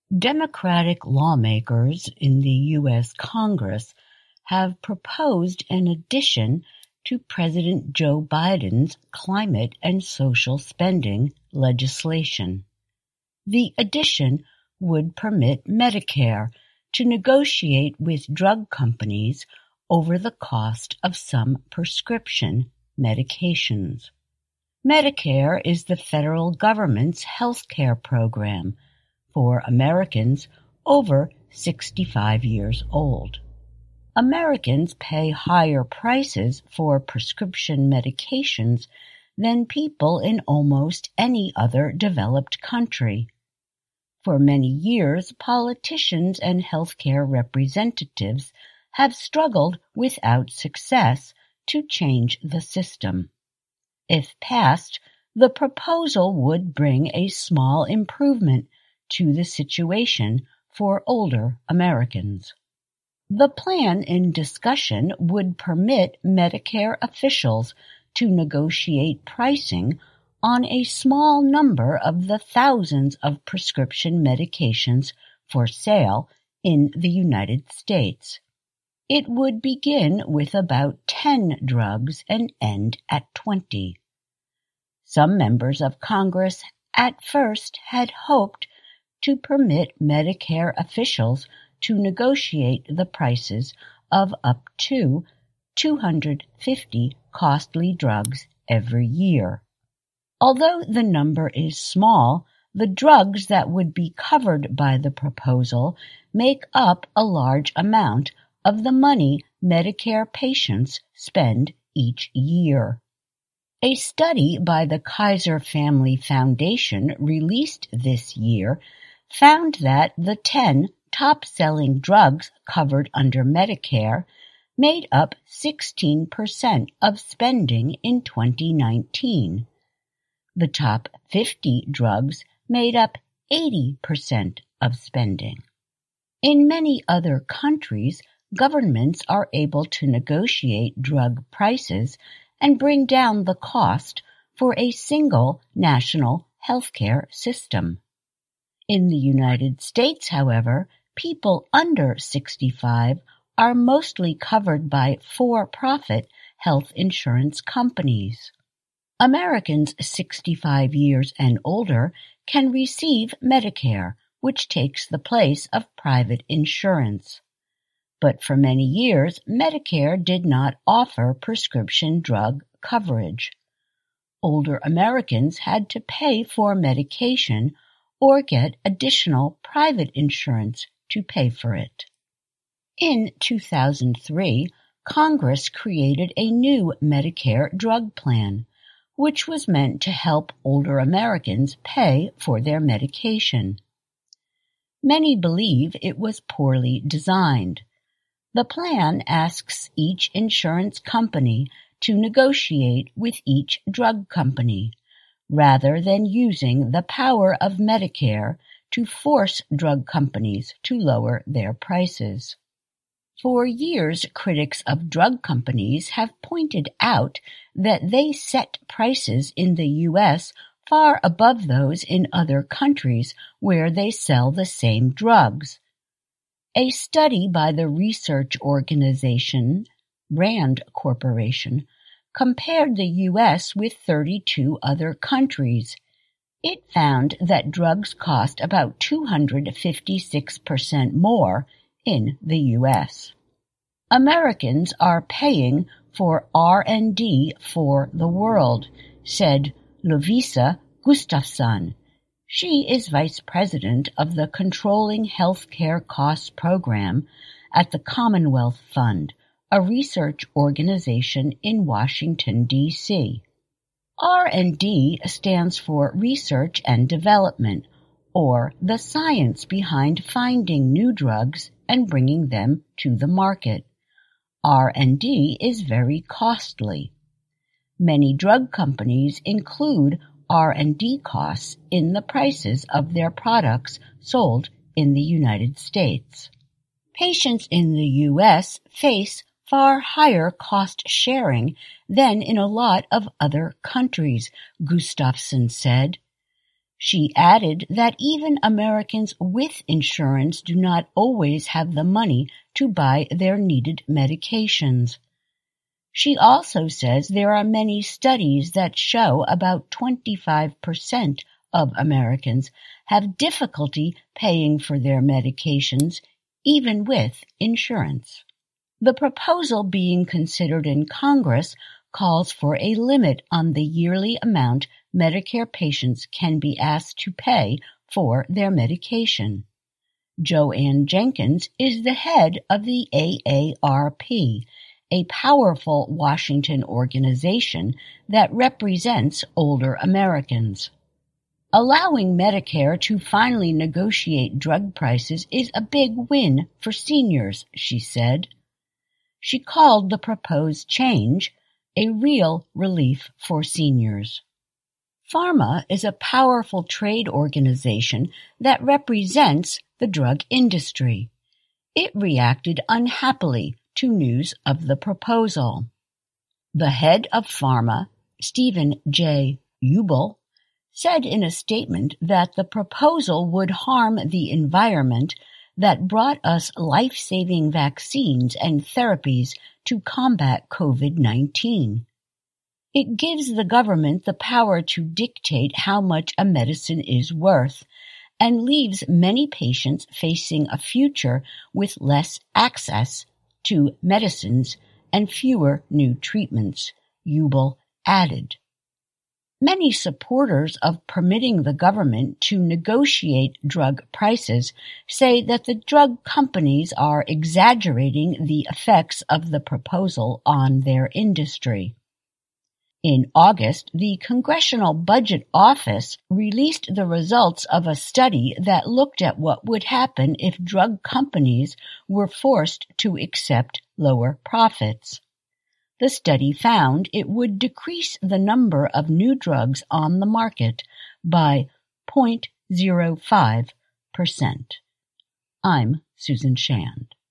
Democratic lawmakers in the U.S. Congress have proposed an addition to President Joe Biden's climate and social spending legislation. The addition would permit Medicare to negotiate with drug companies over the cost of some prescription medications. Medicare is the federal government's health care program for Americans over 65 years old. Americans pay higher prices for prescription medications than people in almost any other developed country. For many years, politicians and healthcare representatives have struggled without success to change the system. If passed, the proposal would bring a small improvement to the situation for older Americans. The plan in discussion would permit Medicare officials to negotiate pricing on a small number of the thousands of prescription medications for sale in the United States. It would begin with about 10 drugs and end at 20. Some members of Congress at first had hoped to permit Medicare officials to negotiate the prices of up to 250 costly drugs every year. Although the number is small, the drugs that would be covered by the proposal make up a large amount of the money Medicare patients spend each year. A study by the Kaiser Family Foundation released this year found that the 10 top-selling drugs covered under Medicare made up 16% of spending in 2019. The top 50 drugs made up 80% of spending. In many other countries, governments are able to negotiate drug prices and bring down the cost for a single national healthcare system. In the United States, however, people under 65 are mostly covered by for-profit health insurance companies. Americans 65 years and older can receive Medicare, which takes the place of private insurance. But for many years, Medicare did not offer prescription drug coverage. Older Americans had to pay for medication or get additional private insurance to pay for it. In 2003, Congress created a new Medicare drug plan, which was meant to help older Americans pay for their medication. Many believe it was poorly designed. The plan asks each insurance company to negotiate with each drug company, rather than using the power of Medicare to force drug companies to lower their prices. For years, critics of drug companies have pointed out that they set prices in the U.S. far above those in other countries where they sell the same drugs. A study by the research organization Rand Corporation compared the U.S. with 32 other countries. It found that drugs cost about 256% more in the U.S. Americans are paying for R&D for the world, said Lovisa Gustafsson. She is vice president of the Controlling Healthcare Costs program at the Commonwealth Fund, a research organization in Washington, D.C. R&D stands for Research and Development, or the science behind finding new drugs and bringing them to the market. R&D is very costly. Many drug companies include R&D costs in the prices of their products sold in the United States. Patients in the U.S. face far higher cost sharing than in a lot of other countries, Gustafsson said. She added that even Americans with insurance do not always have the money to buy their needed medications. She also says there are many studies that show about 25% of Americans have difficulty paying for their medications, even with insurance. The proposal being considered in Congress calls for a limit on the yearly amount Medicare patients can be asked to pay for their medication. Joanne Jenkins is the head of the AARP, a powerful Washington organization that represents older Americans. Allowing Medicare to finally negotiate drug prices is a big win for seniors, she said. She called the proposed change a real relief for seniors. PhRMA is a powerful trade organization that represents the drug industry. It reacted unhappily to news of the proposal. The head of PhRMA, Stephen J. Ubl, said in a statement that the proposal would harm the environment that brought us life-saving vaccines and therapies to combat COVID-19. It gives the government the power to dictate how much a medicine is worth and leaves many patients facing a future with less access to medicines and fewer new treatments, Ubl added. Many supporters of permitting the government to negotiate drug prices say that the drug companies are exaggerating the effects of the proposal on their industry. In August, the Congressional Budget Office released the results of a study that looked at what would happen if drug companies were forced to accept lower profits. The study found it would decrease the number of new drugs on the market by 0.05%. I'm Susan Shand.